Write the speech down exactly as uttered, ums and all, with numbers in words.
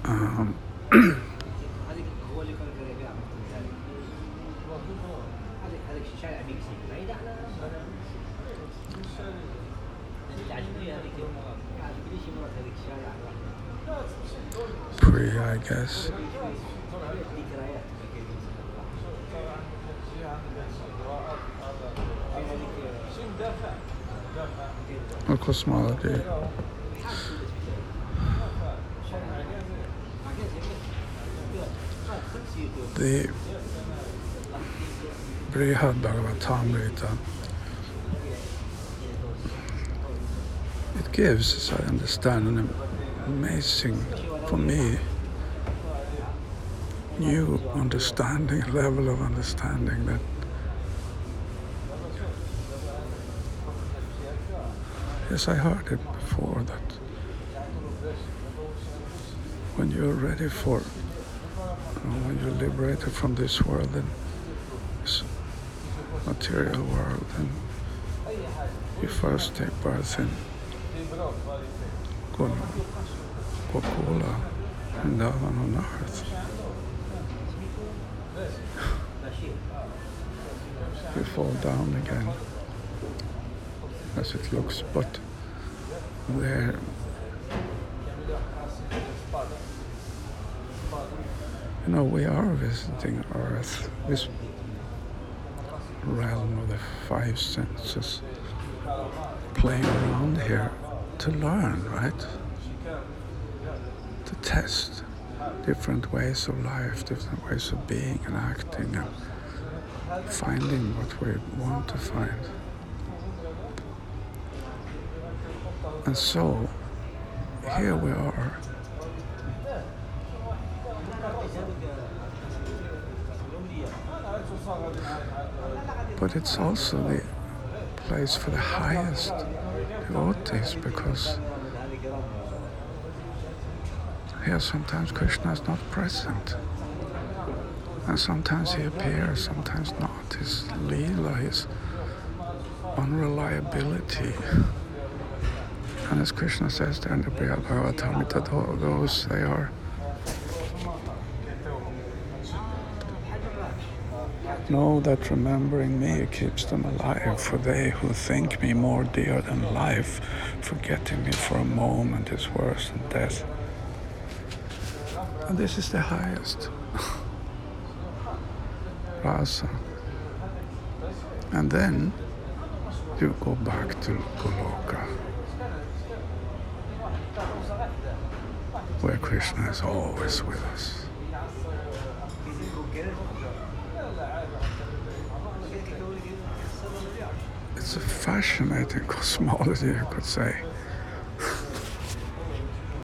Um, pre, I guess. Or cosmology. The Brihad Bhagavatamrita, it gives, as I understand, an amazing, for me, new understanding, level of understanding that yes, I heard it before, that when you're ready for, you know, when you're liberated from this world and this material world, and you first take birth in Gokula, Vrindavan on earth. You fall down again, as it looks, but there, you know, we are visiting Earth, this realm of the five senses, playing around here to learn, right? To test different ways of life, different ways of being and acting, and finding what we want to find. And so, here we are. But it's also the place for the highest devotees, because here sometimes Krishna is not present. And sometimes he appears, sometimes not. His Leela, his unreliability. And as Krishna says there in the Brihad Bhagavatamrita, those, they are know that remembering me keeps them alive, for they who think me more dear than life, forgetting me for a moment is worse than death. And this is the highest rasa. And then you go back to Goloka, where Krishna is always with us. It's a fascinating cosmology, you could say.